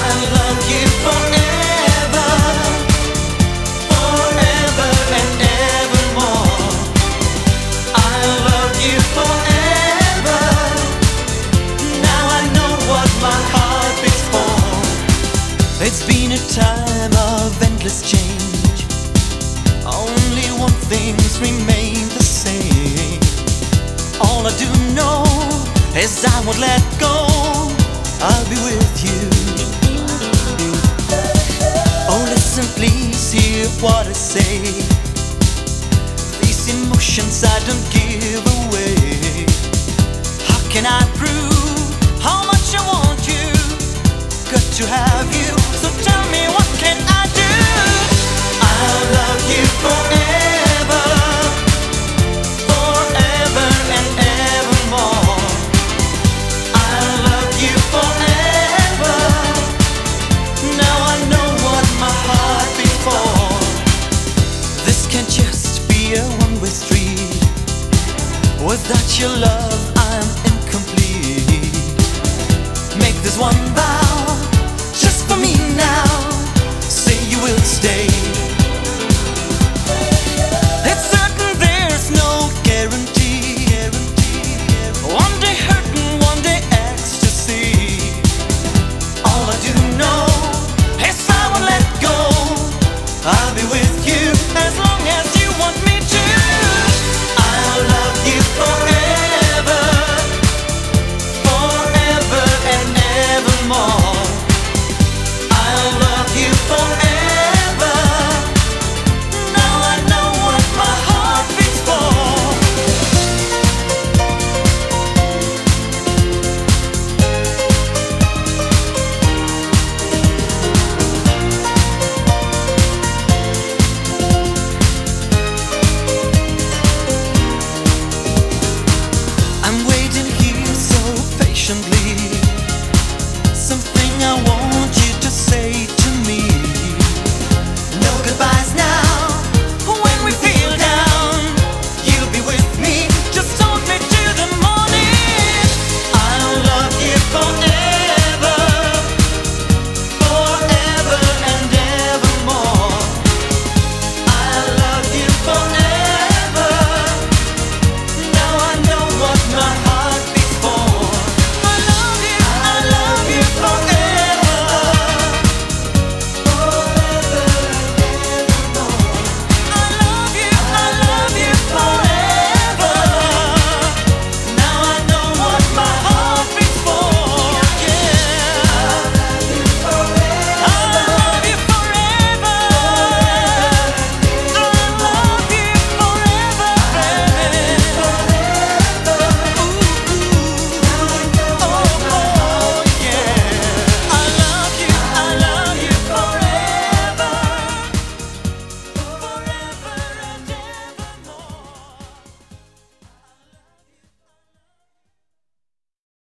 love you forever, forever and evermore. I love you forever. Now I know what my heart beats for. It's been a time of endless change. Only one thing's remained the same. All I do know is I won't let go. I'll be with you. Oh, listen, please hear what I say. These emotions I don't give away. How can I prove how much I want you? Got to have you, so tell me what can I do? I'll love you forever, forever and evermore. I'll love you forever. Now I know what my heart beats for. This can't just be a one-way street. Without your love, I'm incomplete. Make this one vow, just for me now. Say you will stay. It's certain there's no guarantee. One day hurting, one day ecstasy. All I do know is I won't let go. I'll be with you as long as you want me to. I'll love you forever, forever and evermore. I'll love you forever. Now I know what my heart beats for. I'm waiting here so patiently. Something I want you to say to me. No goodbyes now.